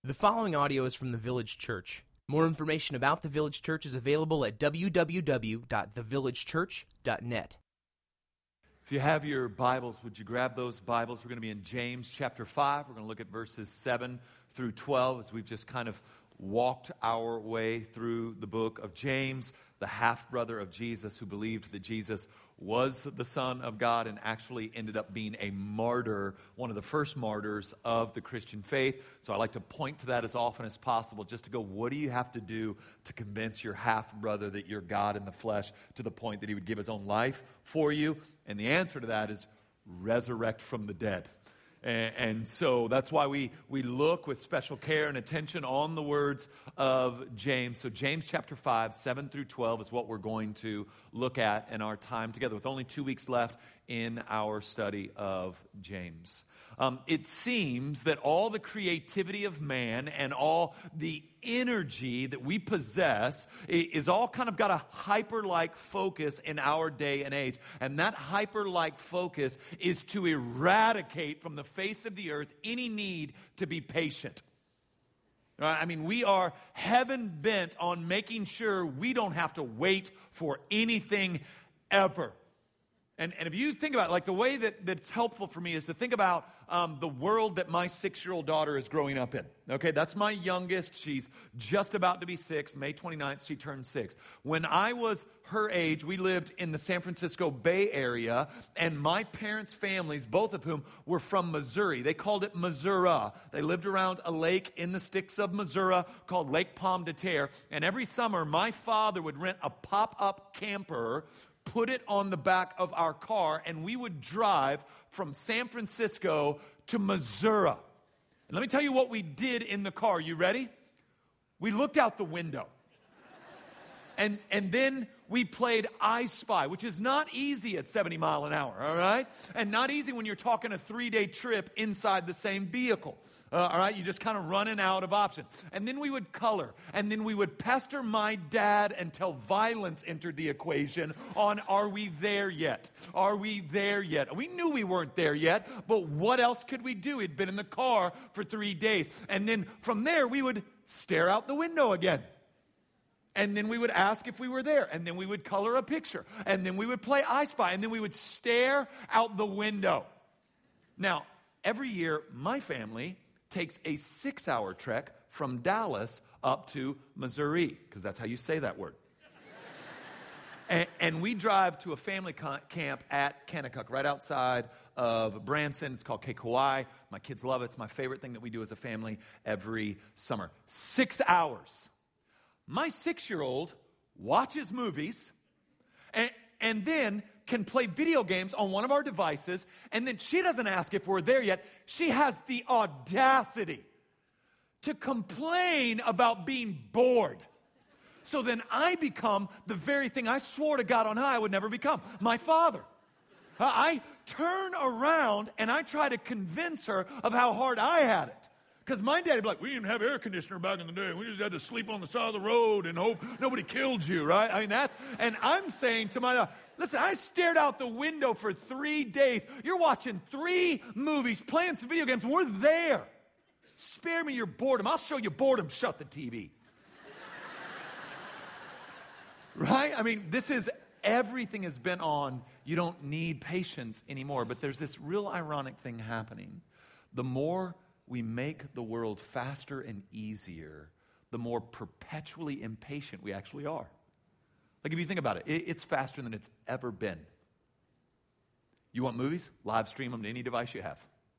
The following audio is from the Village Church. More information about the Village Church is available at www.thevillagechurch.net. If you have your Bibles, would you grab those Bibles? We're going to be in James chapter 5. We're going to look at verses 7 through 12 as we've just kind of walked our way through the book of James, the half-brother of Jesus who believed that Jesus was the Son of God and actually ended up being a martyr, one of the first martyrs of the Christian faith. So I like to point to that as often as possible just to go, what do you have to do to convince your half-brother that you're God in the flesh to the point that he would give his own life for you? And the answer to that is resurrect from the dead. And so that's why we look with special care and attention on the words of James. So James chapter 5, 7 through 12 is what we're going to look at in our time together with only 2 weeks left in our study of James. It seems that all the creativity of man and all the energy that we possess is all kind of got a hyper-like focus in our day and age. And that hyper-like focus is to eradicate from the face of the earth any need to be patient. I mean, we are heaven bent on making sure we don't have to wait for anything ever. And if you think about it, like the way that's helpful for me is to think about the world that my 6-year-old daughter is growing up in. Okay, that's my youngest. She's just about to be 6. May 29th, she turned 6. When I was her age, we lived in the San Francisco Bay Area, and my parents' families, both of whom were from Missouri. They called it Missouri. They lived around a lake in the sticks of Missouri called Lake Pomme de Terre. And every summer, my father would rent a pop-up camper, put it on the back of our car, and we would drive from San Francisco to Missouri. And let me tell you what we did in the car. You ready? We looked out the window. And then we played I Spy, which is not easy at 70 miles an hour, all right? And not easy when you're talking a 3-day trip inside the same vehicle. All right, you're just kind of running out of options. And then we would color. And then we would pester my dad until violence entered the equation on, are we there yet? Are we there yet? We knew we weren't there yet, but what else could we do? We'd been in the car for 3 days. And then from there, we would stare out the window again. And then we would ask if we were there. And then we would color a picture. And then we would play I Spy. And then we would stare out the window. Now, every year, my family takes a 6-hour trek from Dallas up to Missouri, because that's how you say that word. And we drive to a family camp at Kennecott, right outside of Branson. It's called Kekauai. My kids love it. It's my favorite thing that we do as a family every summer. 6 hours. My 6-year-old watches movies and then can play video games on one of our devices, and then she doesn't ask if we're there yet. She has the audacity to complain about being bored. So then I become the very thing I swore to God on high I would never become, my father. I turn around and I try to convince her of how hard I had it. Because my dad would be like, we didn't have air conditioner back in the day. We just had to sleep on the side of the road and hope nobody killed you, right? I mean, and I'm saying to my dad, listen, I stared out the window for 3 days. You're watching 3 movies, playing some video games, and we're there. Spare me your boredom. I'll show you boredom. Shut the TV. Right? I mean, everything has been on, you don't need patience anymore. But there's this real ironic thing happening. The more we make the world faster and easier, the more perpetually impatient we actually are. Like if you think about it, it's faster than it's ever been. You want movies? Live stream them to any device you have.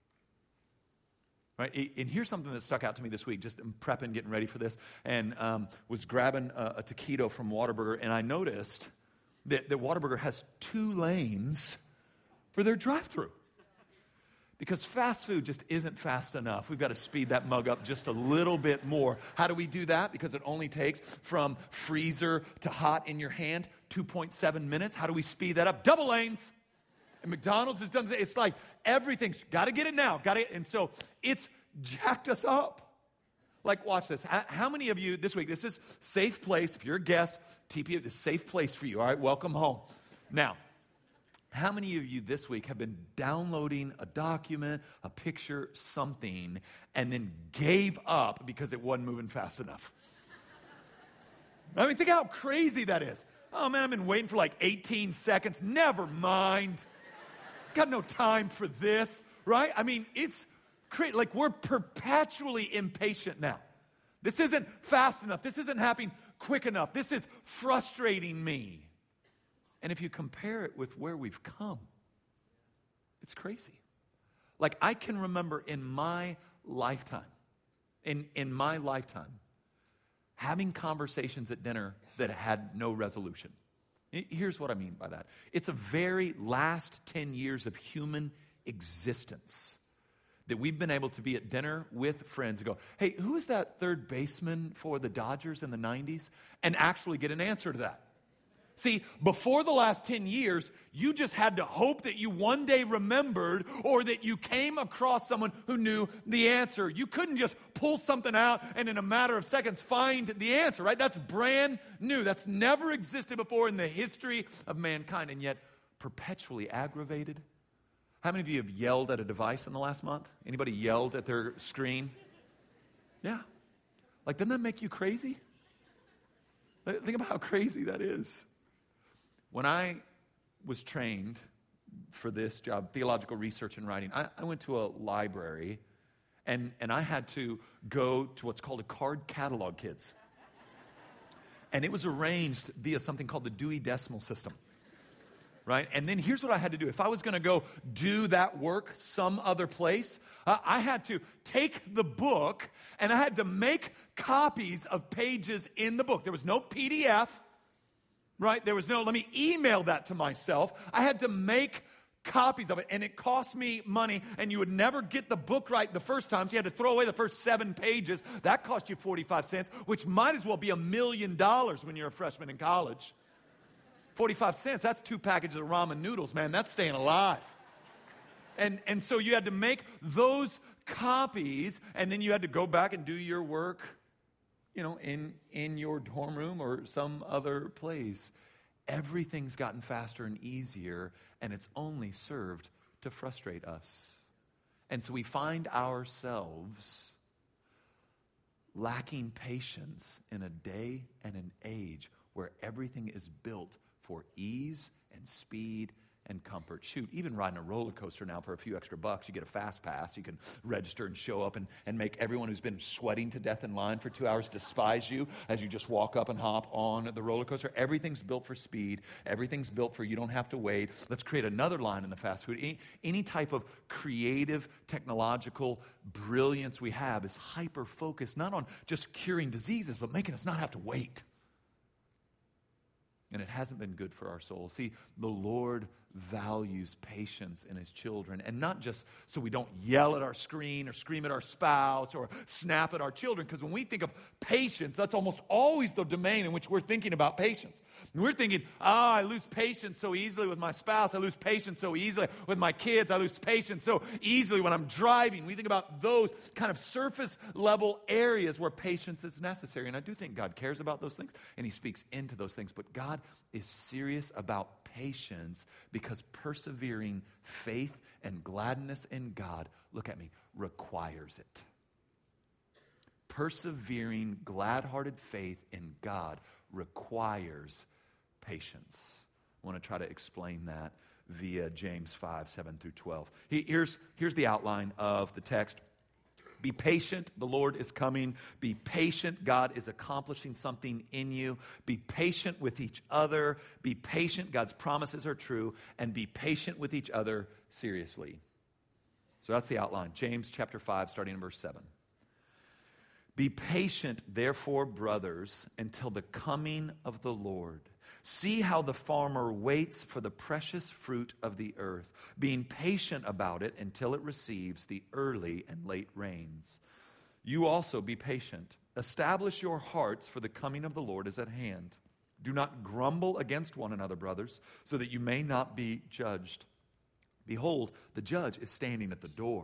Right? And here's something that stuck out to me this week, just prepping, getting ready for this, and was grabbing a taquito from Whataburger, and I noticed that Whataburger has 2 lanes for their drive-thru. Because fast food just isn't fast enough. We've got to speed that mug up just a little bit more. How do we do that? Because it only takes from freezer to hot in your hand 2.7 minutes. How do we speed that up? Double lanes. And McDonald's has done, it's like everything's got to get it now. And so it's jacked us up. Like, watch this. How many of you this week, this is safe place. If you're a guest, TP, it's a safe place for you. All right, welcome home. Now, How many of you this week have been downloading a document, a picture, something, and then gave up because it wasn't moving fast enough? I mean, think how crazy that is. Oh man, I've been waiting for like 18 seconds. Never mind. Got no time for this, right? I mean, it's crazy. Like, we're perpetually impatient now. This isn't fast enough. This isn't happening quick enough. This is frustrating me. And if you compare it with where we've come, it's crazy. Like, I can remember in my lifetime, having conversations at dinner that had no resolution. Here's what I mean by that. It's a very last 10 years of human existence that we've been able to be at dinner with friends and go, hey, who is that third baseman for the Dodgers in the 90s? And actually get an answer to that. See, before the last 10 years, you just had to hope that you one day remembered or that you came across someone who knew the answer. You couldn't just pull something out and in a matter of seconds find the answer, right? That's brand new. That's never existed before in the history of mankind, and yet perpetually aggravated. How many of you have yelled at a device in the last month? Anybody yelled at their screen? Yeah. Like, doesn't that make you crazy? Think about how crazy that is. When I was trained for this job, theological research and writing, I went to a library, and I had to go to what's called a card catalog, kids. And it was arranged via something called the Dewey Decimal System, right? And then here's what I had to do. If I was going to go do that work some other place, I had to take the book, and I had to make copies of pages in the book. There was no PDF. Right? There was no, let me email that to myself. I had to make copies of it, and it cost me money, and you would never get the book right the first time, so you had to throw away the first 7 pages. That cost you 45 cents, which might as well be $1 million when you're a freshman in college. 45 cents, that's 2 packages of ramen noodles, man. That's staying alive. And so you had to make those copies, and then you had to go back and do your work, you know, in your dorm room or some other place. Everything's gotten faster and easier, and it's only served to frustrate us. And so we find ourselves lacking patience in a day and an age where everything is built for ease and speed and comfort. Shoot, even riding a roller coaster now for a few extra bucks, you get a fast pass. You can register and show up and make everyone who's been sweating to death in line for 2 hours despise you as you just walk up and hop on the roller coaster. Everything's built for speed. Everything's built for you don't have to wait. Let's create another line in the fast food. Any type of creative, technological brilliance we have is hyper-focused, not on just curing diseases, but making us not have to wait. And it hasn't been good for our souls. See, the Lord values patience in his children, and not just so we don't yell at our screen or scream at our spouse or snap at our children, because when we think of patience, that's almost always the domain in which we're thinking about patience. And we're thinking, I lose patience so easily with my spouse. I lose patience so easily with my kids. I lose patience so easily when I'm driving. We think about those kind of surface level areas where patience is necessary. And I do think God cares about those things, and he speaks into those things. But God is serious about patience because persevering faith and gladness in God, look at me, requires it. Persevering, glad-hearted faith in God requires patience. I want to try to explain that via James 5, 7 through 12. Here's the outline of the text. Be patient, the Lord is coming. Be patient, God is accomplishing something in you. Be patient with each other. Be patient, God's promises are true. And be patient with each other seriously. So that's the outline. James chapter 5, starting in verse 7. Be patient, therefore, brothers, until the coming of the Lord. See how the farmer waits for the precious fruit of the earth, being patient about it until it receives the early and late rains. You also be patient. Establish your hearts, for the coming of the Lord is at hand. Do not grumble against one another, brothers, so that you may not be judged. Behold, the judge is standing at the door.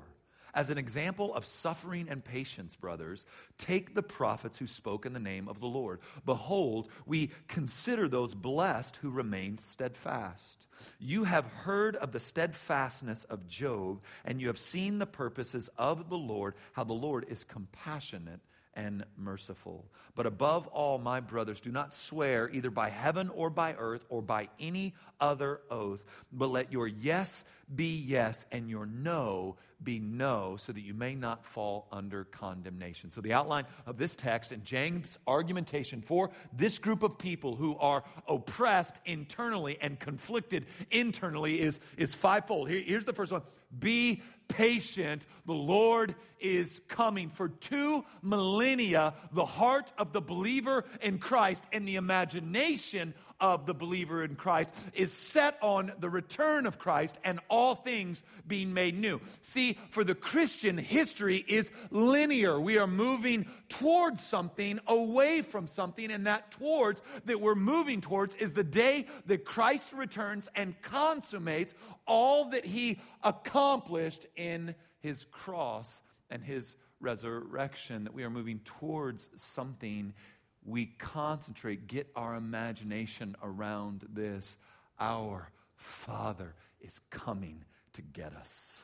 As an example of suffering and patience, brothers, take the prophets who spoke in the name of the Lord. Behold, we consider those blessed who remained steadfast. You have heard of the steadfastness of Job, and you have seen the purposes of the Lord, how the Lord is compassionate and merciful. But above all, my brothers, do not swear either by heaven or by earth or by any other oath, but let your yes be yes and your no be no, so that you may not fall under condemnation. So the outline of this text and James' argumentation for this group of people who are oppressed internally and conflicted internally is fivefold. Here's the first one. Be patient. The Lord is coming. For 2 millennia, the heart of the believer in Christ and the imagination of the believer in Christ is set on the return of Christ and all things being made new. See, for the Christian, history is linear. We are moving towards something, away from something, and that towards that we're moving towards is the day that Christ returns and consummates all that he accomplished in his cross and his resurrection, that we are moving towards something. We concentrate, get our imagination around this. Our Father is coming to get us.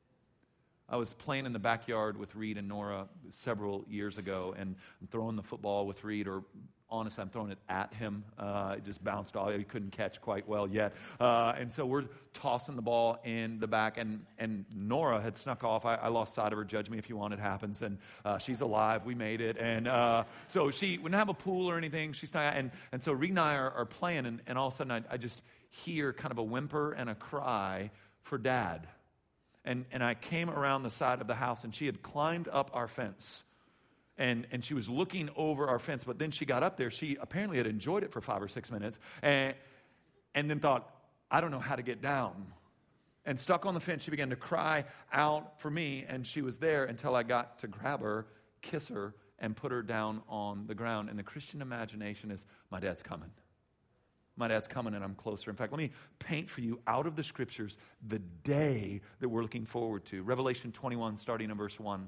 I was playing in the backyard with Reed and Nora several years ago, and I'm throwing the football with Reed, or honestly, I'm throwing it at him. It just bounced off. He couldn't catch quite well yet. And so we're tossing the ball in the back, and Nora had snuck off. I lost sight of her. Judge me if you want. It happens. And she's alive. We made it. And so we didn't have a pool or anything. She's not. And so Reed and I are playing, and all of a sudden I just hear kind of a whimper and a cry for Dad. And I came around the side of the house, and she had climbed up our fence. And she was looking over our fence, but then she got up there. She apparently had enjoyed it for 5 or 6 minutes, and then thought, I don't know how to get down. And stuck on the fence, she began to cry out for me, and she was there until I got to grab her, kiss her, and put her down on the ground. And the Christian imagination is, my dad's coming. My dad's coming, and I'm closer. In fact, let me paint for you out of the Scriptures the day that we're looking forward to. Revelation 21, starting in verse 1.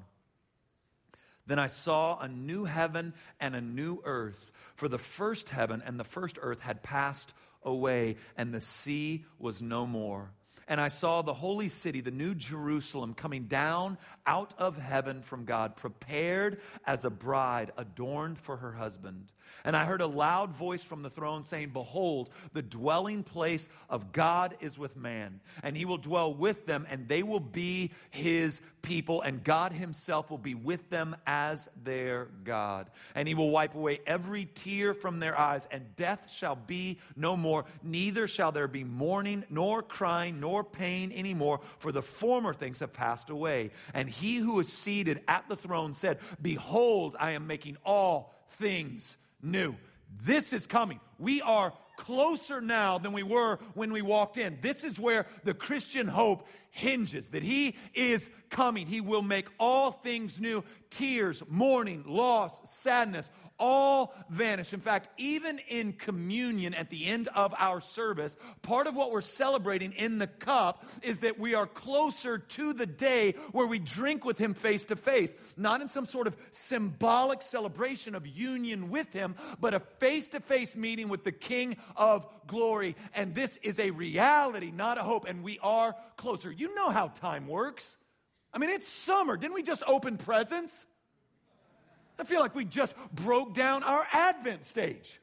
Then I saw a new heaven and a new earth, for the first heaven and the first earth had passed away, and the sea was no more. And I saw the holy city, the new Jerusalem, coming down out of heaven from God, prepared as a bride adorned for her husband. And I heard a loud voice from the throne saying, Behold, the dwelling place of God is with man, and he will dwell with them, and they will be his people, and God himself will be with them as their God. And he will wipe away every tear from their eyes, and death shall be no more. Neither shall there be mourning, nor crying, nor pain anymore, for the former things have passed away. And he who is seated at the throne said, Behold, I am making all things new. This is coming. We are closer now than we were when we walked in. This is where the Christian hope hinges, that he is coming. He will make all things new. Tears, mourning, loss, sadness, all vanish. In fact, even in communion at the end of our service, part of what we're celebrating in the cup is that we are closer to the day where we drink with him face to face. Not in some sort of symbolic celebration of union with him, but a face-to-face meeting with the King of glory. And this is a reality, not a hope. And we are closer. You know how time works. I mean, it's summer. Didn't we just open presents? I feel like we just broke down our Advent stage.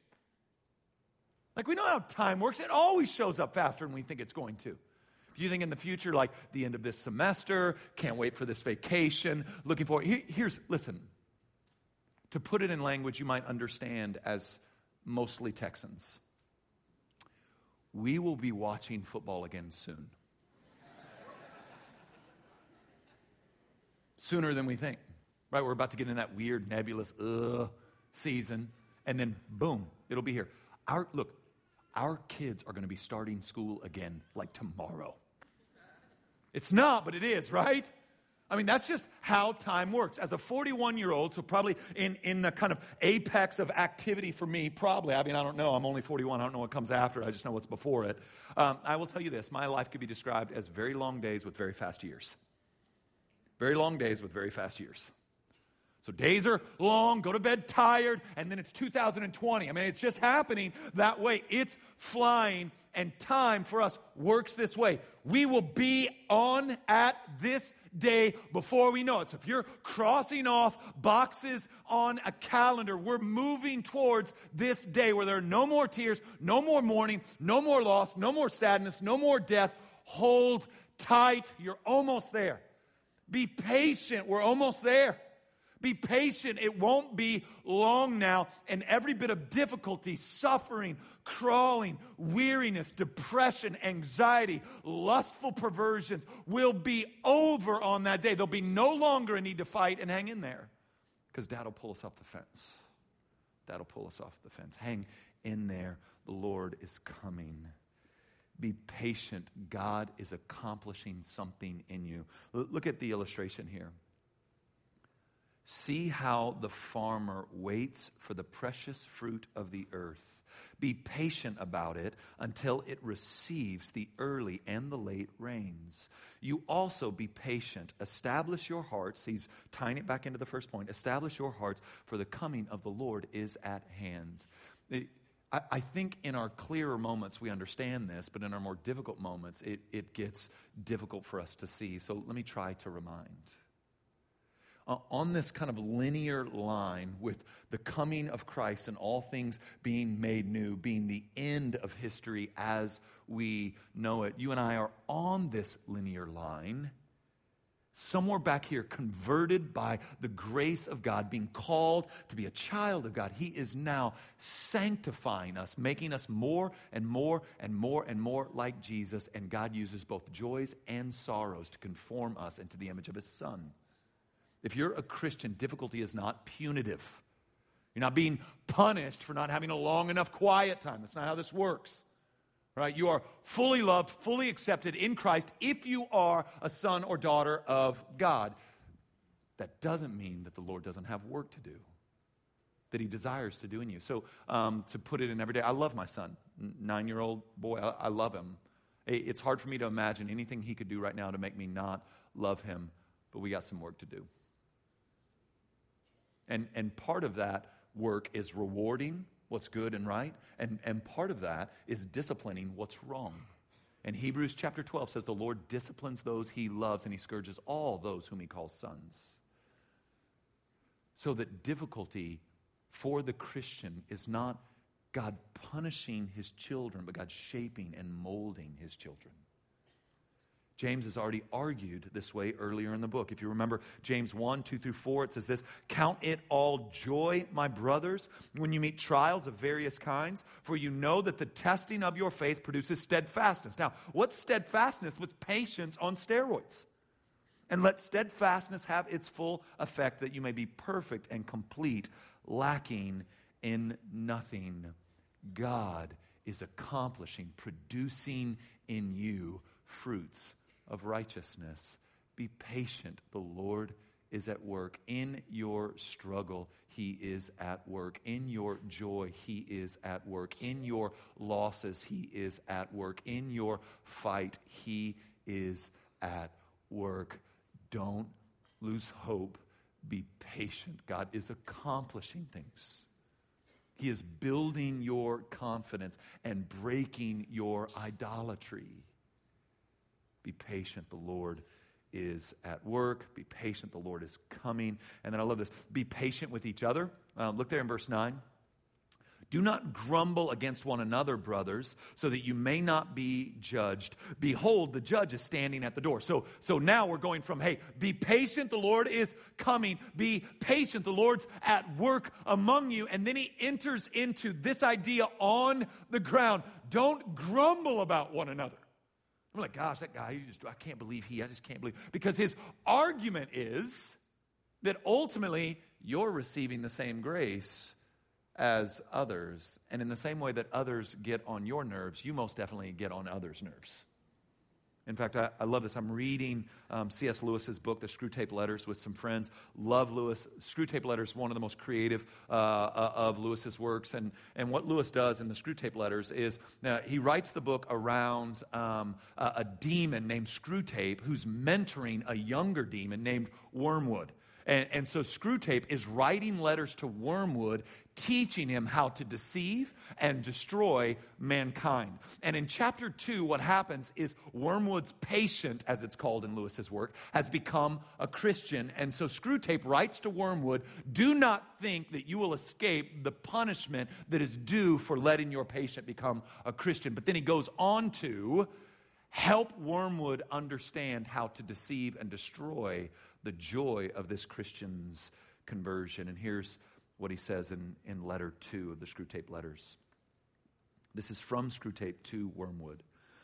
Like, we know how time works. It always shows up faster than we think it's going to. If you think in the future, like the end of this semester, can't wait for this vacation, looking forward. Listen, to put it in language you might understand as mostly Texans. We will be watching football again soon. Sooner than we think. Right, we're about to get in that weird, nebulous season, and then boom, it'll be here. Our kids are going to be starting school again like tomorrow. It's not, but it is, right? I mean, that's just how time works. As a 41-year-old, so probably in the kind of apex of activity for me, probably. I mean, I don't know. I'm only 41. I don't know what comes after. I just know what's before it. I will tell you this. My life could be described as very long days with very fast years. Very long days with very fast years. So days are long, go to bed tired, and then it's 2020. I mean, it's just happening that way. It's flying, and time for us works this way. We will be on at this day before we know it. So if you're crossing off boxes on a calendar, we're moving towards this day where there are no more tears, no more mourning, no more loss, no more sadness, no more death. Hold tight. You're almost there. Be patient. We're almost there. Be patient. It won't be long now. And every bit of difficulty, suffering, crawling, weariness, depression, anxiety, lustful perversions will be over on that day. There'll be no longer a need to fight, and hang in there. Because Dad will pull us off the fence. Dad will pull us off the fence. Hang in there. The Lord is coming. Be patient. God is accomplishing something in you. Look at the illustration here. See how the farmer waits for the precious fruit of the earth. Be patient about it until it receives the early and the late rains. You also be patient. Establish your hearts. He's tying it back into the first point. Establish your hearts, for the coming of the Lord is at hand. I think in our clearer moments we understand this, but in our more difficult moments it gets difficult for us to see. So let me try to remind. On this kind of linear line with the coming of Christ and all things being made new, being the end of history as we know it, you and I are on this linear line, somewhere back here, converted by the grace of God, being called to be a child of God. He is now sanctifying us, making us more and more and more and more like Jesus, and God uses both joys and sorrows to conform us into the image of His Son. If you're a Christian, difficulty is not punitive. You're not being punished for not having a long enough quiet time. That's not how this works. Right? You are fully loved, fully accepted in Christ if you are a son or daughter of God. That doesn't mean that the Lord doesn't have work to do, that He desires to do in you. So to put it in every day, I love my son, 9-year-old boy. I love him. It's hard for me to imagine anything he could do right now to make me not love him, but we got some work to do. And part of that work is rewarding what's good and right, and part of that is disciplining what's wrong. And Hebrews chapter 12 says the Lord disciplines those He loves, and He scourges all those whom He calls sons. So that difficulty for the Christian is not God punishing His children, but God shaping and molding His children. James has already argued this way earlier in the book. If you remember James 1, 2 through 4, it says this: "Count it all joy, my brothers, when you meet trials of various kinds, for you know that the testing of your faith produces steadfastness." Now, what's steadfastness? What's patience on steroids? "And let steadfastness have its full effect, that you may be perfect and complete, lacking in nothing." God is accomplishing, producing in you fruits of righteousness. Be patient. The Lord is at work. In your struggle, He is at work. In your joy, He is at work. In your losses, He is at work. In your fight, He is at work. Don't lose hope. Be patient. God is accomplishing things. He is building your confidence and breaking your idolatry. Be patient, the Lord is at work. Be patient, the Lord is coming. And then I love this. Be patient with each other. Look there in verse 9. "Do not grumble against one another, brothers, so that you may not be judged. Behold, the judge is standing at the door." So now we're going from, hey, be patient, the Lord is coming. Be patient, the Lord's at work among you. And then He enters into this idea on the ground. Don't grumble about one another. I'm like, gosh, that guy, I can't believe I just can't believe. Because his argument is that ultimately you're receiving the same grace as others. And in the same way that others get on your nerves, you most definitely get on others' nerves. In fact, I love this. I'm reading C.S. Lewis's book, The Screwtape Letters, with some friends. Love Lewis. Screwtape Letters, one of the most creative of Lewis's works. And what Lewis does in the Screwtape Letters is he writes the book around a demon named Screwtape who's mentoring a younger demon named Wormwood. And so Screwtape is writing letters to Wormwood, teaching him how to deceive and destroy mankind. And in chapter 2, what happens is Wormwood's patient, as it's called in Lewis's work, has become a Christian. And so Screwtape writes to Wormwood, do not think that you will escape the punishment that is due for letting your patient become a Christian. But then he goes on to help Wormwood understand how to deceive and destroy the joy of this Christian's conversion. And here's what he says in letter 2 of the Screwtape Letters. This is from Screwtape to Wormwood.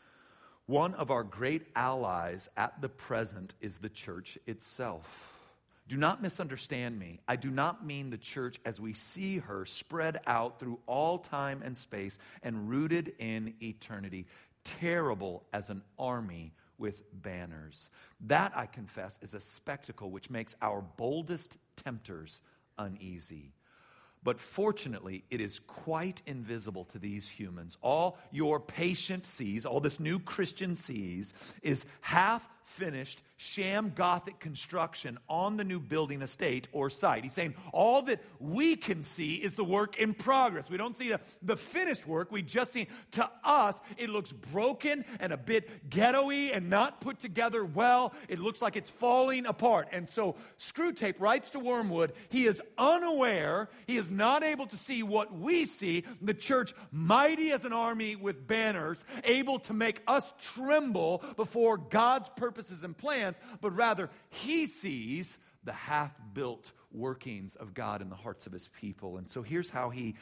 One of our great allies at the present is the church itself. Do not misunderstand me. I do not mean the church as we see her spread out through all time and space and rooted in eternity, terrible as an army with banners. That, I confess, is a spectacle which makes our boldest tempters uneasy. But fortunately, it is quite invisible to these humans. All your patient sees, all this new Christian sees, is half-finished sham Gothic construction on the new building estate or site. He's saying all that we can see is the work in progress. We don't see the finished work. We just see, to us, it looks broken and a bit ghetto-y and not put together well. It looks like it's falling apart. And so Screwtape writes to Wormwood, he is unaware, he is not able to see what we see, the church mighty as an army with banners, able to make us tremble before God's purposes and plans, but rather he sees the half-built workings of God in the hearts of his people. And so here's how he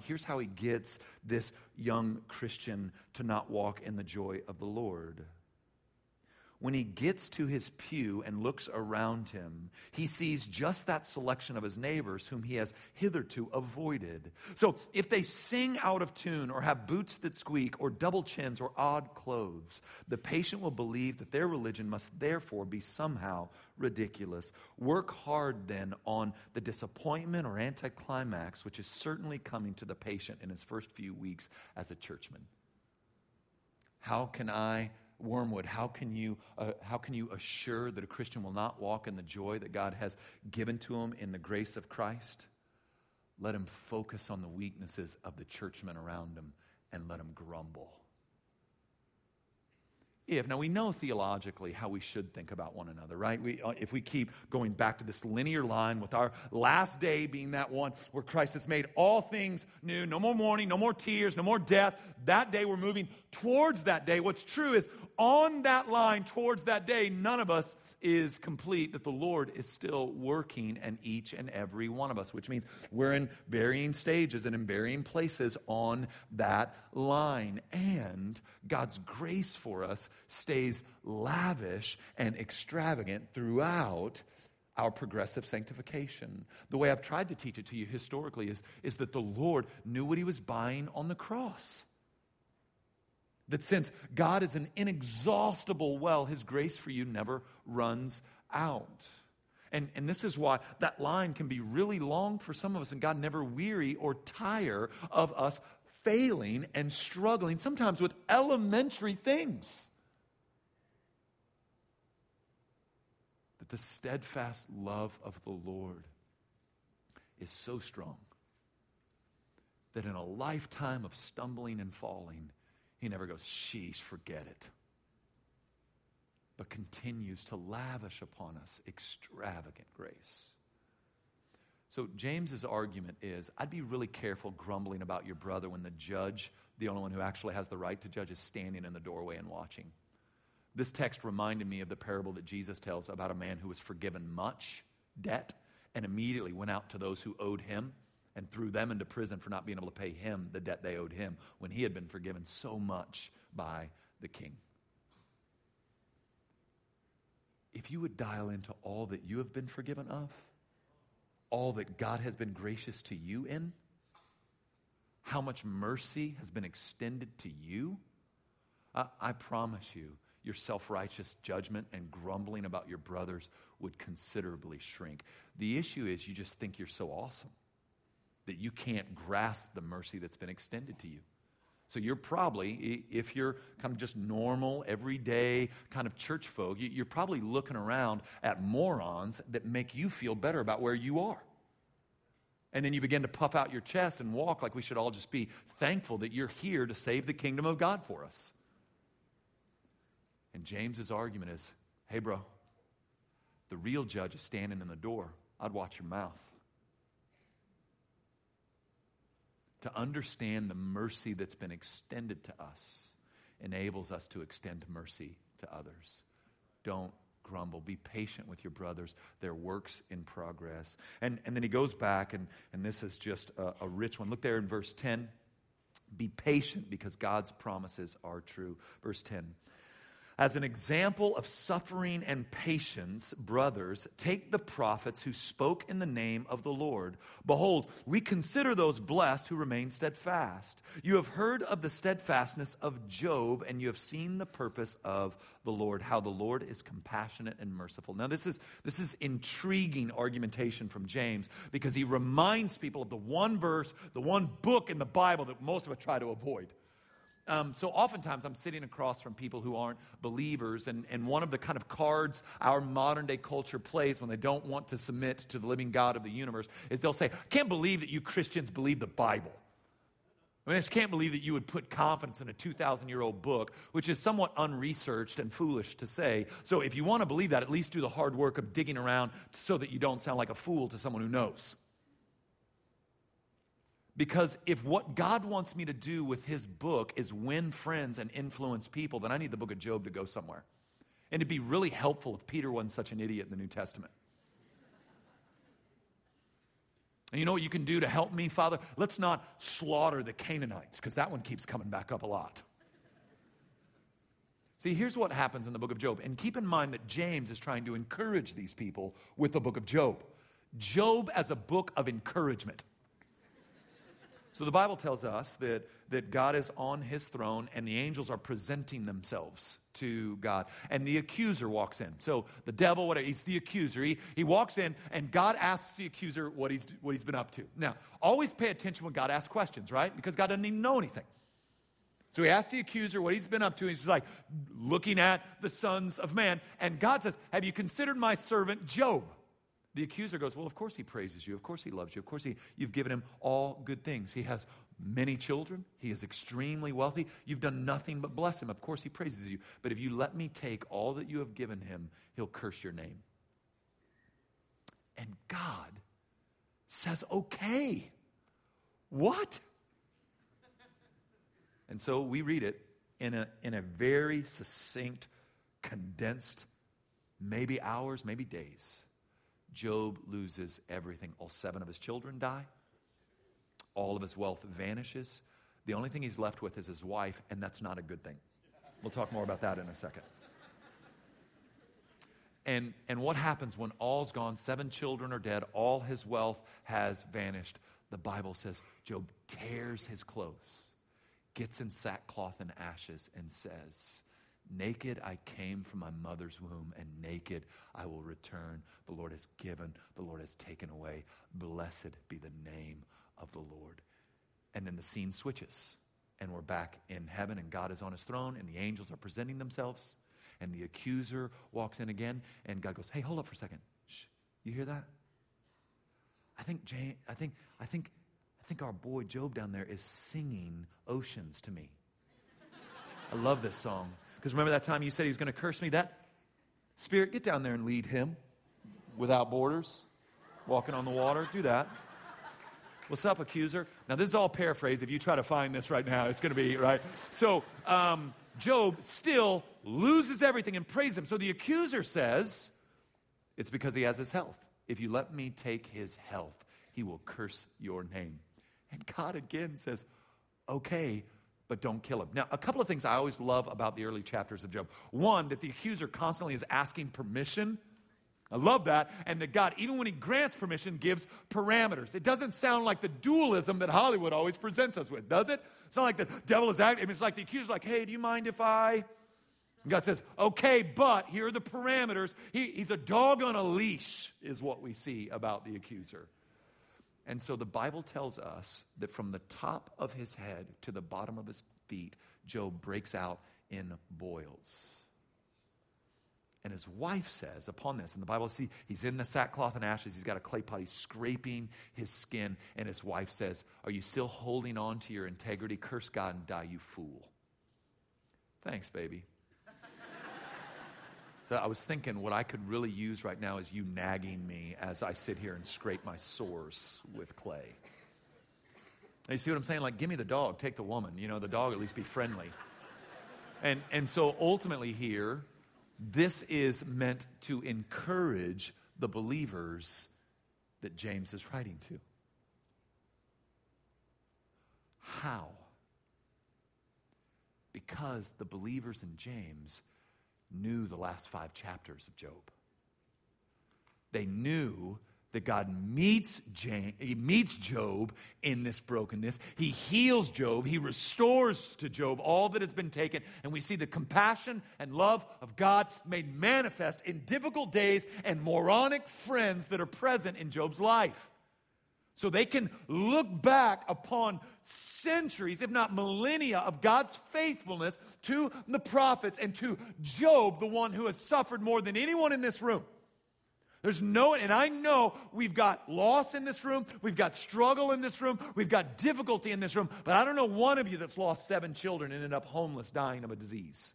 gets this young Christian to not walk in the joy of the Lord. When he gets to his pew and looks around him, he sees just that selection of his neighbors whom he has hitherto avoided. So if they sing out of tune or have boots that squeak or double chins or odd clothes, the patient will believe that their religion must therefore be somehow ridiculous. Work hard then on the disappointment or anticlimax which is certainly coming to the patient in his first few weeks as a churchman. Wormwood, how can you assure that a Christian will not walk in the joy that God has given to him in the grace of Christ? Let him focus on the weaknesses of the churchmen around him and let him grumble. Now we know theologically how we should think about one another, right? If we keep going back to this linear line with our last day being that one where Christ has made all things new, no more mourning, no more tears, no more death, that day we're moving towards that day. What's true is on that line towards that day, none of us is complete, that the Lord is still working in each and every one of us, which means we're in varying stages and in varying places on that line. And God's grace for us stays lavish and extravagant throughout our progressive sanctification. The way I've tried to teach it to you historically is that the Lord knew what he was buying on the cross. That since God is an inexhaustible well, his grace for you never runs out. And this is why that line can be really long for some of us, and God never weary or tire of us failing and struggling, sometimes with elementary things. That the steadfast love of the Lord is so strong that in a lifetime of stumbling and falling, he never goes, sheesh, forget it. But continues to lavish upon us extravagant grace. So James's argument is, I'd be really careful grumbling about your brother when the judge, the only one who actually has the right to judge, is standing in the doorway and watching. This text reminded me of the parable that Jesus tells about a man who was forgiven much debt and immediately went out to those who owed him and threw them into prison for not being able to pay him the debt they owed him when he had been forgiven so much by the king. If you would dial into all that you have been forgiven of, all that God has been gracious to you in, how much mercy has been extended to you, I promise you, your self-righteous judgment and grumbling about your brothers would considerably shrink. The issue is you just think you're so awesome that you can't grasp the mercy that's been extended to you. So you're probably, if you're kind of just normal, everyday kind of church folk, you're probably looking around at morons that make you feel better about where you are. And then you begin to puff out your chest and walk like we should all just be thankful that you're here to save the kingdom of God for us. And James's argument is, hey bro, the real judge is standing in the door. I'd watch your mouth. To understand the mercy that's been extended to us enables us to extend mercy to others. Don't grumble. Be patient with your brothers. They're works in progress. And then he goes back, and this is just a rich one. Look there in verse 10. Be patient because God's promises are true. Verse 10. As an example of suffering and patience, brothers, take the prophets who spoke in the name of the Lord. Behold, we consider those blessed who remain steadfast. You have heard of the steadfastness of Job, and you have seen the purpose of the Lord, how the Lord is compassionate and merciful. Now, this is intriguing argumentation from James, because he reminds people of the one verse, the one book in the Bible that most of us try to avoid. So oftentimes I'm sitting across from people who aren't believers, and one of the kind of cards our modern day culture plays when they don't want to submit to the living God of the universe is they'll say, I can't believe that you Christians believe the Bible. I just can't believe that you would put confidence in a 2,000-year-old book, which is somewhat unresearched and foolish to say. So if you want to believe that, at least do the hard work of digging around so that you don't sound like a fool to someone who knows. Because if what God wants me to do with his book is win friends and influence people, then I need the book of Job to go somewhere. And it'd be really helpful if Peter wasn't such an idiot in the New Testament. And you know what you can do to help me, Father? Let's not slaughter the Canaanites, because that one keeps coming back up a lot. See, here's what happens in the book of Job. And keep in mind that James is trying to encourage these people with the book of Job. Job as a book of encouragement. So the Bible tells us that God is on his throne and the angels are presenting themselves to God. And the accuser walks in. So the devil, whatever, he's the accuser. He walks in and God asks the accuser what he's been up to. Now, always pay attention when God asks questions, right? Because God doesn't even know anything. So he asks the accuser what he's been up to. And he's like, looking at the sons of man. And God says, have you considered my servant Job? The accuser goes, well, of course he praises you. Of course he loves you. Of course you've given him all good things. He has many children. He is extremely wealthy. You've done nothing but bless him. Of course he praises you. But if you let me take all that you have given him, he'll curse your name. And God says, okay. What? And so we read it in a very succinct, condensed, maybe hours, maybe days. Job loses everything. All 7 of his children die. All of his wealth vanishes. The only thing he's left with is his wife, and that's not a good thing. We'll talk more about that in a second. And what happens when all's gone? 7 children are dead. All his wealth has vanished. The Bible says Job tears his clothes, gets in sackcloth and ashes, and says, naked I came from my mother's womb, and naked I will return. The Lord has given, the Lord has taken away. Blessed be the name of the Lord. And then the scene switches, and we're back in heaven, and God is on his throne, and the angels are presenting themselves, and the accuser walks in again, and God goes, hey, hold up for a second. Shh, you hear that? I think our boy Job down there is singing oceans to me. I love this song. Because remember that time you said he was going to curse me? That spirit, get down there and lead him without borders, walking on the water. Do that. What's up, accuser? Now, this is all paraphrase. If you try to find this right now, it's going to be, right? So, Job still loses everything and praises him. So the accuser says, it's because he has his health. If you let me take his health, he will curse your name. And God again says, okay, but don't kill him. Now, a couple of things I always love about the early chapters of Job. One, that the accuser constantly is asking permission. I love that. And that God, even when he grants permission, gives parameters. It doesn't sound like the dualism that Hollywood always presents us with, does it? It's not like the devil is acting. It's like the accuser's like, hey, do you mind if I... God says, okay, but here are the parameters. He's a dog on a leash, is what we see about the accuser. And so the Bible tells us that from the top of his head to the bottom of his feet, Job breaks out in boils. And his wife says, upon this, and the Bible says he's in the sackcloth and ashes, he's got a clay pot, he's scraping his skin, and his wife says, are you still holding on to your integrity? Curse God and die, you fool. Thanks, baby. So I was thinking what I could really use right now is you nagging me as I sit here and scrape my sores with clay. And you see what I'm saying? Like, give me the dog, take the woman. You know, the dog at least be friendly. And so ultimately here, this is meant to encourage the believers that James is writing to. How? Because the believers in James knew the last 5 chapters of Job. They knew that God meets Job in this brokenness. He heals Job. He restores to Job all that has been taken. And we see the compassion and love of God made manifest in difficult days and moronic friends that are present in Job's life. So they can look back upon centuries, if not millennia, of God's faithfulness to the prophets and to Job, the one who has suffered more than anyone in this room. And I know we've got loss in this room, we've got struggle in this room, we've got difficulty in this room, but I don't know one of you that's lost 7 children and ended up homeless, dying of a disease.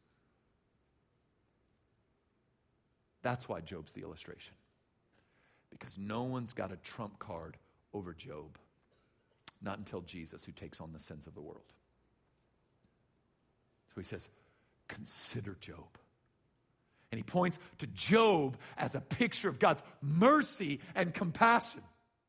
That's why Job's the illustration. Because no one's got a trump card over Job. Not until Jesus, who takes on the sins of the world. So he says, consider Job. And he points to Job as a picture of God's mercy and compassion.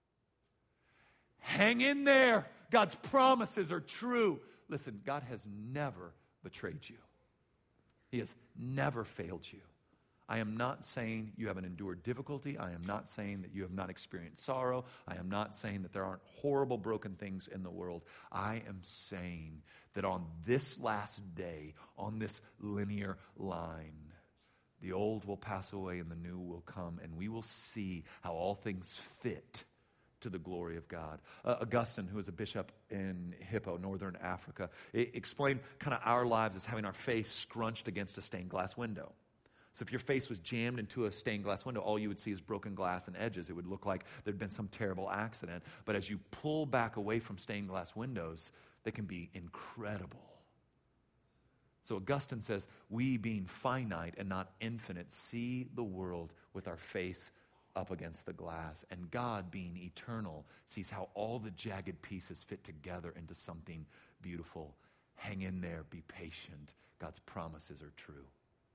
Hang in there. God's promises are true. Listen, God has never betrayed you. He has never failed you. I am not saying you haven't endured difficulty. I am not saying that you have not experienced sorrow. I am not saying that there aren't horrible, broken things in the world. I am saying that on this last day, on this linear line, the old will pass away and the new will come, and we will see how all things fit to the glory of God. Augustine, who was a bishop in Hippo, northern Africa, explained kind of our lives as having our face scrunched against a stained glass window. So if your face was jammed into a stained glass window, all you would see is broken glass and edges. It would look like there'd been some terrible accident. But as you pull back away from stained glass windows, they can be incredible. So Augustine says, we being finite and not infinite, see the world with our face up against the glass. And God, being eternal, sees how all the jagged pieces fit together into something beautiful. Hang in there, be patient. God's promises are true.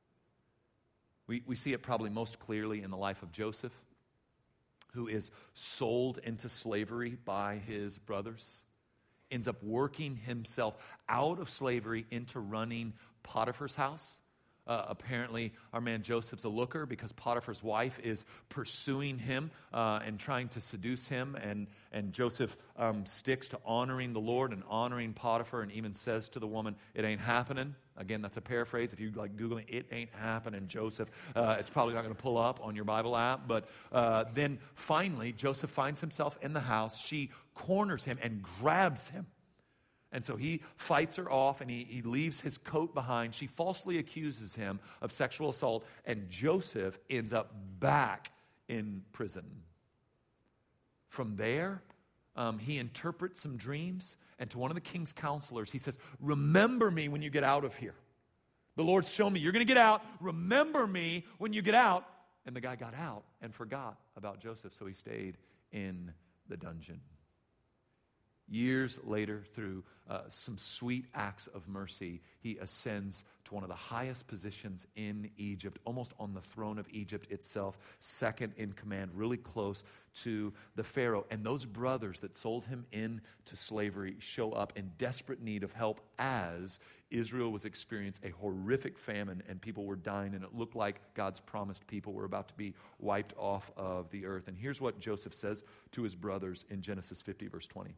We see it probably most clearly in the life of Joseph, who is sold into slavery by his brothers, ends up working himself out of slavery into running Potiphar's house. Apparently, our man Joseph's a looker because Potiphar's wife is pursuing him and trying to seduce him. And Joseph sticks to honoring the Lord and honoring Potiphar, and even says to the woman, it ain't happening. Again, that's a paraphrase. If you like Googling, it ain't happening, Joseph, it's probably not going to pull up on your Bible app. But then finally, Joseph finds himself in the house. She corners him and grabs him. And so he fights her off, and he leaves his coat behind. She falsely accuses him of sexual assault, and Joseph ends up back in prison. From there, he interprets some dreams, and to one of the king's counselors, he says, remember me when you get out of here. The Lord's shown me, you're going to get out. Remember me when you get out. And the guy got out and forgot about Joseph, so he stayed in the dungeon. Years later, through some sweet acts of mercy, he ascends to one of the highest positions in Egypt, almost on the throne of Egypt itself, second in command, really close to the Pharaoh. And those brothers that sold him into slavery show up in desperate need of help as Israel was experiencing a horrific famine and people were dying, and it looked like God's promised people were about to be wiped off of the earth. And here's what Joseph says to his brothers in Genesis 50, verse 20.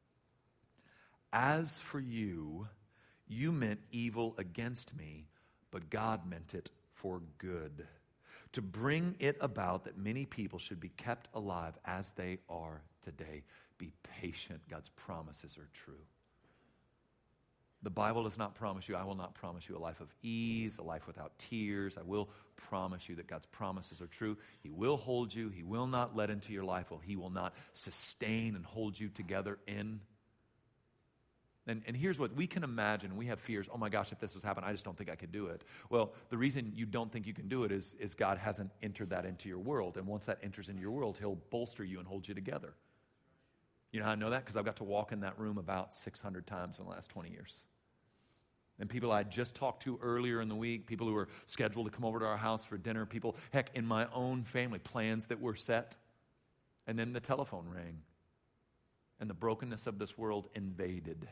As for you, you meant evil against me, but God meant it for good, to bring it about that many people should be kept alive as they are today. Be patient. God's promises are true. The Bible does not promise you, I will not promise you a life of ease, a life without tears. I will promise you that God's promises are true. He will hold you. He will not let into your life. Well, He will not sustain and hold you together in. And here's what we can imagine. We have fears. Oh my gosh, if this was happening, I just don't think I could do it. Well, the reason you don't think you can do it is God hasn't entered that into your world. And once that enters into your world, He'll bolster you and hold you together. You know how I know that? Because I've got to walk in that room about 600 times in the last 20 years. And people I just talked to earlier in the week, people who were scheduled to come over to our house for dinner, people, heck, in my own family, plans that were set. And then the telephone rang. And the brokenness of this world invaded.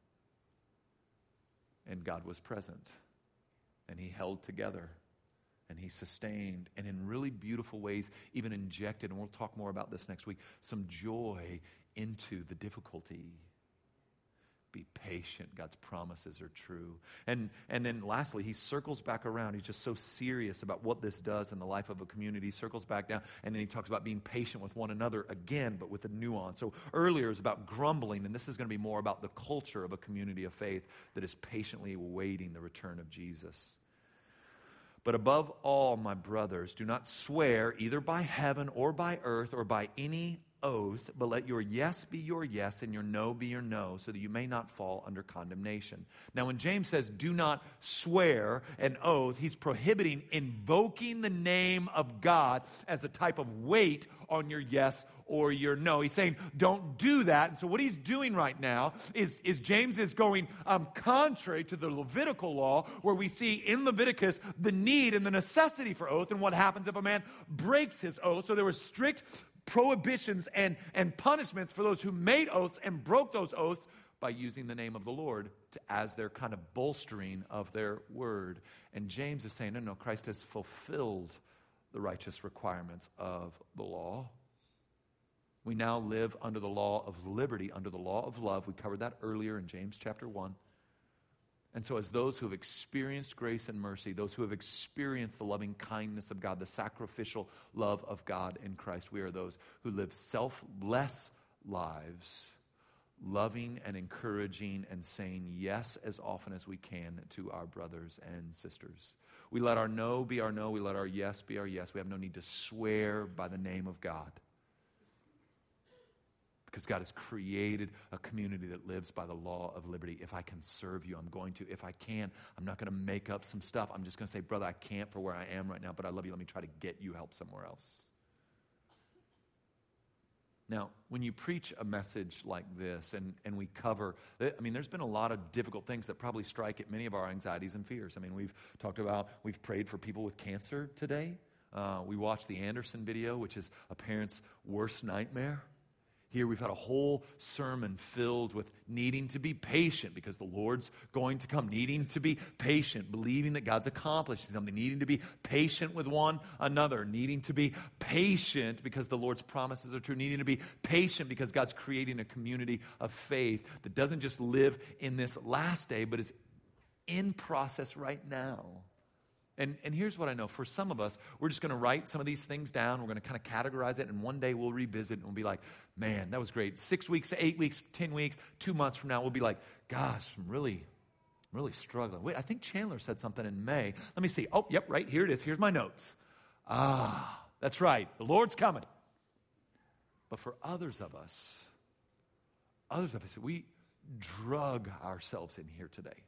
And God was present. And He held together. And He sustained. And in really beautiful ways, even injected, and we'll talk more about this next week, some joy into the difficulty. Be patient. God's promises are true. And then lastly, He circles back around. He's just so serious about what this does in the life of a community. He circles back down, and then He talks about being patient with one another again, but with a nuance. So earlier is about grumbling, and this is going to be more about the culture of a community of faith that is patiently awaiting the return of Jesus. But above all, my brothers, do not swear either by heaven or by earth or by any oath, but let your yes be your yes and your no be your no, so that you may not fall under condemnation. Now, when James says do not swear an oath, he's prohibiting invoking the name of God as a type of weight on your yes or your no. He's saying don't do that. And so what he's doing right now is James is going contrary to the Levitical law, where we see in Leviticus the need and the necessity for oath and what happens if a man breaks his oath. So there were strict prohibitions and punishments for those who made oaths and broke those oaths by using the name of the Lord as their kind of bolstering of their word. And James is saying, no, Christ has fulfilled the righteous requirements of the law. We now live under the law of liberty, under the law of love. We covered that earlier in James chapter 1. And so as those who have experienced grace and mercy, those who have experienced the loving kindness of God, the sacrificial love of God in Christ, we are those who live selfless lives, loving and encouraging and saying yes as often as we can to our brothers and sisters. We let our no be our no. We let our yes be our yes. We have no need to swear by the name of God. Because God has created a community that lives by the law of liberty. If I can serve you, I'm going to. If I can, I'm not going to make up some stuff. I'm just going to say, brother, I can't for where I am right now, but I love you. Let me try to get you help somewhere else. Now, when you preach a message like this and we cover, there's been a lot of difficult things that probably strike at many of our anxieties and fears. We've prayed for people with cancer today. We watched the Anderson video, which is a parent's worst nightmare. Here we've had a whole sermon filled with needing to be patient because the Lord's going to come. Needing to be patient, believing that God's accomplished something. Needing to be patient with one another. Needing to be patient because the Lord's promises are true. Needing to be patient because God's creating a community of faith that doesn't just live in this last day, but is in process right now. And here's what I know. For some of us, we're just going to write some of these things down. We're going to kind of categorize it, and one day we'll revisit and we'll be like, man, that was great. 6 weeks, 8 weeks, 10 weeks, 2 months from now, we'll be like, gosh, I'm really struggling. Wait, I think Chandler said something in May. Let me see. Oh, yep, right, here it is. Here's my notes. That's right. The Lord's coming. But for others of us, we drug ourselves in here today.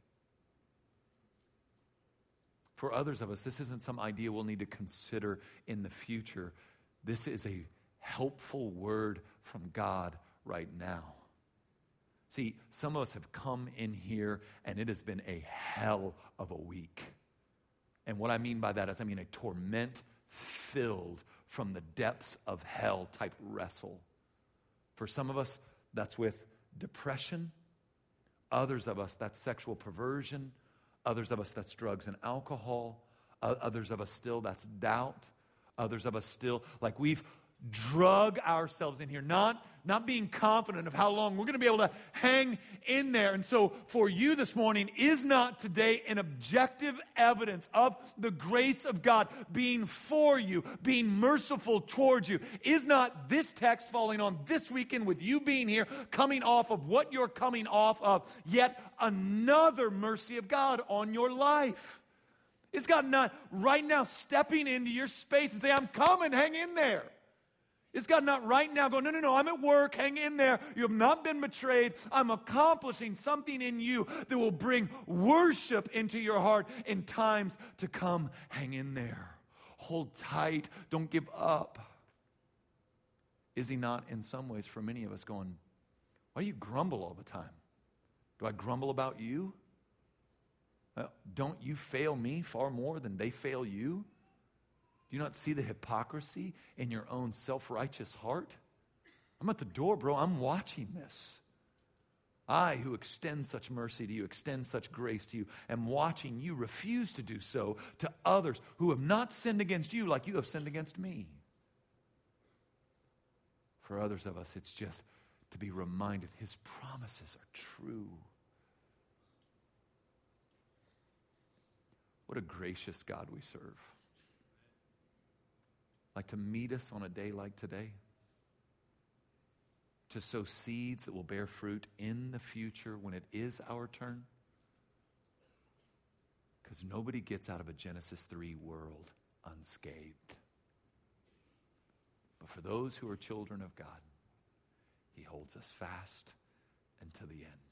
For others of us, this isn't some idea we'll need to consider in the future. This is a helpful word from God right now. See, some of us have come in here and it has been a hell of a week. And what I mean by that is a torment filled from the depths of hell type wrestle. For some of us, that's with depression. Others of us, that's sexual perversion. Others of us, that's drugs and alcohol. Others of us still, that's doubt. Others of us still, like we've drug ourselves in here, not being confident of how long we're going to be able to hang in there. And so for you this morning, is not today an objective evidence of the grace of God being for you, being merciful towards you? Is not this text falling on this weekend with you being here, coming off of what you're coming off of, yet another mercy of God on your life? Is God not right now stepping into your space and saying, I'm coming, hang in there? Is God not right now going, no, I'm at work, hang in there. You have not been betrayed. I'm accomplishing something in you that will bring worship into your heart in times to come. Hang in there. Hold tight. Don't give up. Is he not in some ways for many of us going, why do you grumble all the time? Do I grumble about you? Don't you fail me far more than they fail you? Do you not see the hypocrisy in your own self-righteous heart? I'm at the door, bro. I'm watching this. I, who extend such mercy to you, extend such grace to you, am watching you refuse to do so to others who have not sinned against you like you have sinned against me. For others of us, it's just to be reminded his promises are true. What a gracious God we serve. Like to meet us on a day like today, to sow seeds that will bear fruit in the future when it is our turn. Because nobody gets out of a Genesis 3 world unscathed. But for those who are children of God, he holds us fast until the end.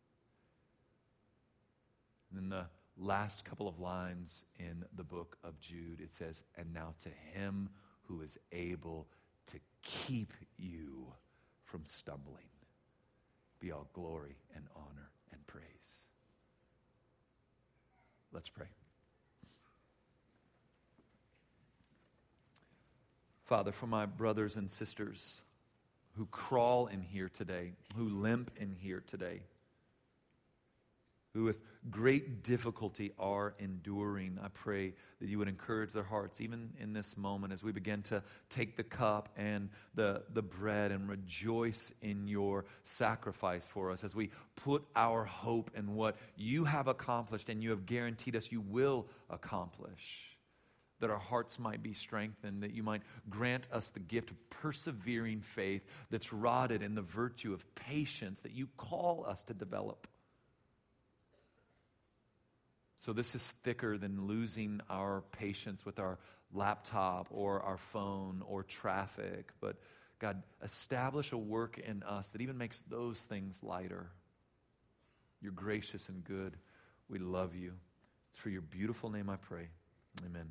And then the last couple of lines in the book of Jude, it says, and now to him who is able to keep you from stumbling, be all glory and honor and praise. Let's pray. Father, for my brothers and sisters who crawl in here today, who limp in here today, who with great difficulty are enduring, I pray that you would encourage their hearts, even in this moment as we begin to take the cup and the bread and rejoice in your sacrifice for us, as we put our hope in what you have accomplished and you have guaranteed us you will accomplish, that our hearts might be strengthened, that you might grant us the gift of persevering faith that's rooted in the virtue of patience that you call us to develop. So this is thicker than losing our patience with our laptop or our phone or traffic. But God, establish a work in us that even makes those things lighter. You're gracious and good. We love you. It's for your beautiful name I pray. Amen.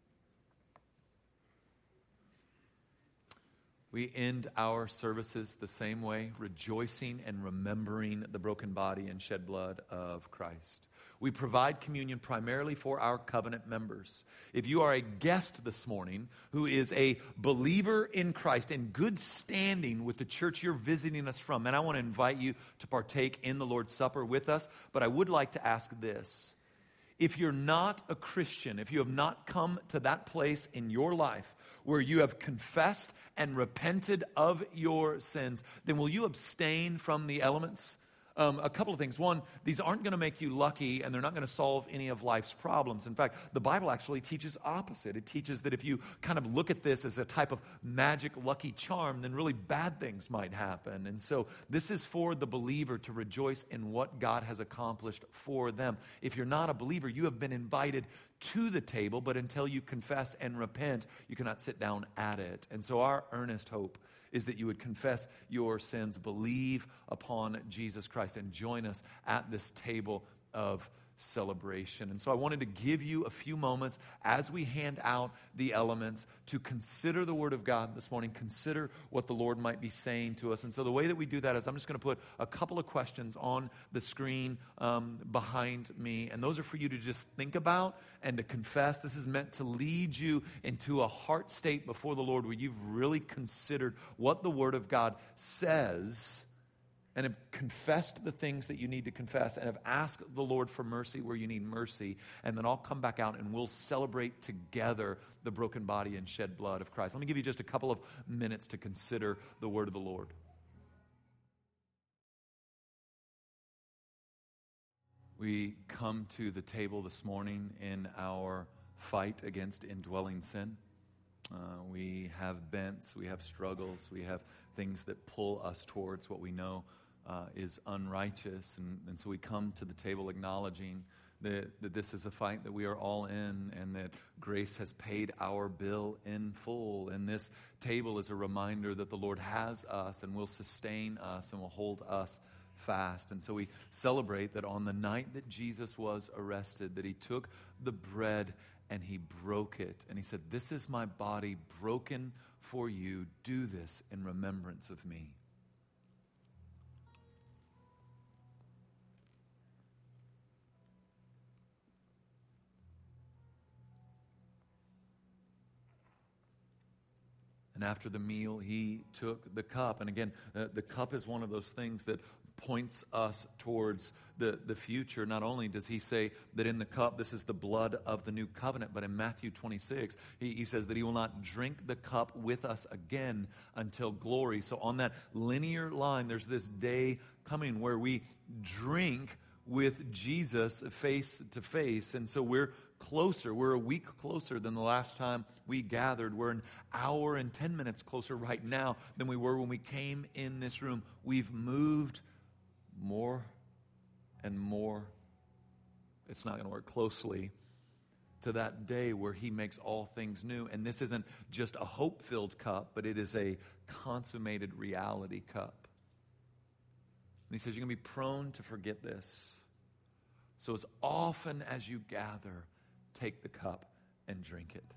We end our services the same way, rejoicing and remembering the broken body and shed blood of Christ. We provide communion primarily for our covenant members. If you are a guest this morning who is a believer in Christ in good standing with the church you're visiting us from, and I want to invite you to partake in the Lord's Supper with us, but I would like to ask this. If you're not a Christian, if you have not come to that place in your life where you have confessed and repented of your sins, then will you abstain from the elements? A couple of things. One, these aren't going to make you lucky, and they're not going to solve any of life's problems. In fact, the Bible actually teaches opposite. It teaches that if you kind of look at this as a type of magic lucky charm, then really bad things might happen. And so this is for the believer to rejoice in what God has accomplished for them. If you're not a believer, you have been invited to the table, but until you confess and repent, you cannot sit down at it. And so our earnest hope is that you would confess your sins, believe upon Jesus Christ, and join us at this table of celebration. And so I wanted to give you a few moments as we hand out the elements to consider the Word of God this morning, consider what the Lord might be saying to us. And so the way that we do that is I'm just going to put a couple of questions on the screen behind me, and those are for you to just think about and to confess. This is meant to lead you into a heart state before the Lord where you've really considered what the Word of God says, and have confessed the things that you need to confess and have asked the Lord for mercy where you need mercy, and then I'll come back out and we'll celebrate together the broken body and shed blood of Christ. Let me give you just a couple of minutes to consider the word of the Lord. We come to the table this morning in our fight against indwelling sin. We have bents, we have struggles, we have things that pull us towards what we know is unrighteous. And so we come to the table acknowledging that this is a fight that we are all in, and that grace has paid our bill in full. And this table is a reminder that the Lord has us and will sustain us and will hold us fast. And so we celebrate that on the night that Jesus was arrested, that he took the bread and he broke it. And he said, "This is my body broken for you. Do this in remembrance of me." And after the meal, he took the cup. And again, the cup is one of those things that points us towards the future. Not only does he say that in the cup, this is the blood of the new covenant, but in Matthew 26, he says that he will not drink the cup with us again until glory. So on that linear line, there's this day coming where we drink with Jesus face to face. And so we're closer. We're a week closer than the last time we gathered. We're an hour and 10 minutes closer right now than we were when we came in this room. We've moved more and more, it's not going to work, closely to that day where he makes all things new. And this isn't just a hope-filled cup, but it is a consummated reality cup. And he says you're going to be prone to forget this. So as often as you gather, take the cup and drink it.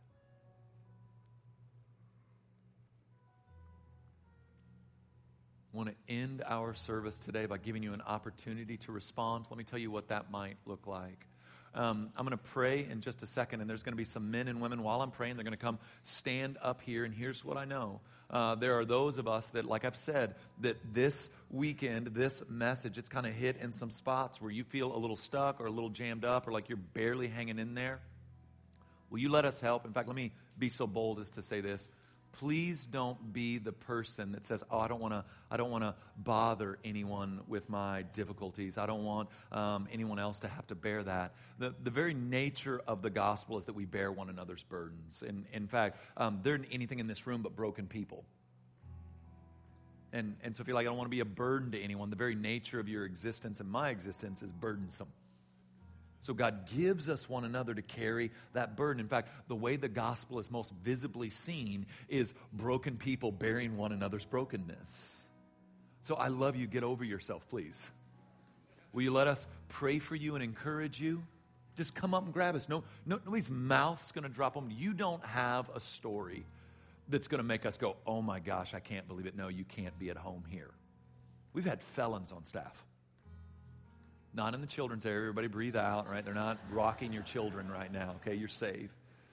I want to end our service today by giving you an opportunity to respond. Let me tell you what that might look like. I'm going to pray in just a second, and there's going to be some men and women while I'm praying. They're going to come stand up here, and here's what I know. There are those of us that, like I've said, that this weekend, this message, it's kind of hit in some spots where you feel a little stuck or a little jammed up or like you're barely hanging in there. Will you let us help? In fact, let me be so bold as to say this. Please don't be the person that says, "Oh, I don't want to bother anyone with my difficulties. I don't want anyone else to have to bear that." The very nature of the gospel is that we bear one another's burdens. And in fact, there isn't anything in this room but broken people. And so if you're like, "I don't want to be a burden to anyone," the very nature of your existence and my existence is burdensome. So God gives us one another to carry that burden. In fact, the way the gospel is most visibly seen is broken people bearing one another's brokenness. So I love you. Get over yourself, please. Will you let us pray for you and encourage you? Just come up and grab us. Nobody's mouth's going to drop on. You don't have a story that's going to make us go, "Oh my gosh, I can't believe it." No, you can't be at home here. We've had felons on staff. Not in the children's area. Everybody breathe out, right? They're not rocking your children right now, okay? You're safe.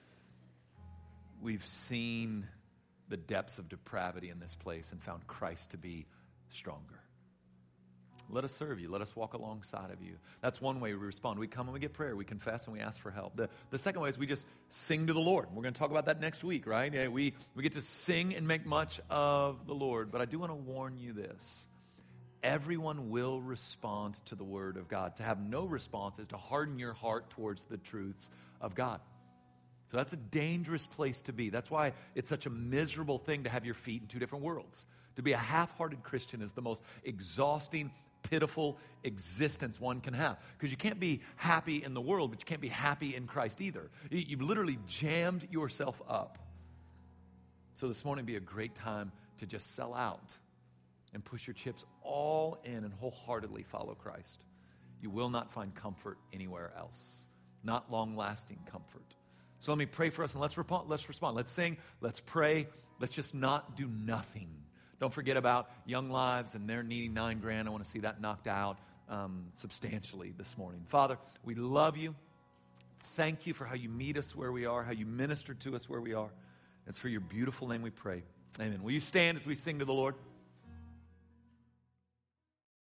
We've seen the depths of depravity in this place and found Christ to be stronger. Let us serve you. Let us walk alongside of you. That's one way we respond. We come and we get prayer. We confess and we ask for help. The second way is we just sing to the Lord. We're going to talk about that next week, right? Yeah, we get to sing and make much of the Lord. But I do want to warn you this. Everyone will respond to the word of God. To have no response is to harden your heart towards the truths of God. So that's a dangerous place to be. That's why it's such a miserable thing to have your feet in two different worlds. To be a half-hearted Christian is the most exhausting, pitiful existence one can have. Because you can't be happy in the world, but you can't be happy in Christ either. You've literally jammed yourself up. So this morning would be a great time to just sell out and push your chips all in and wholeheartedly follow Christ. You will not find comfort anywhere else. Not long-lasting comfort. So let me pray for us and let's respond. Let's sing. Let's pray. Let's just not do nothing. Don't forget about Young Lives and they're needing $9,000. I want to see that knocked out substantially this morning. Father, we love you. Thank you for how you meet us where we are, how you minister to us where we are. It's for your beautiful name we pray. Amen. Will you stand as we sing to the Lord?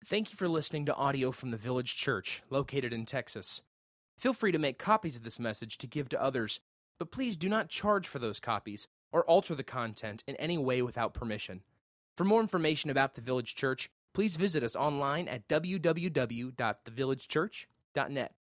Thank you for listening to audio from the Village Church, located in Texas. Feel free to make copies of this message to give to others, but please do not charge for those copies or alter the content in any way without permission. For more information about the Village Church, please visit us online at www.thevillagechurch.net.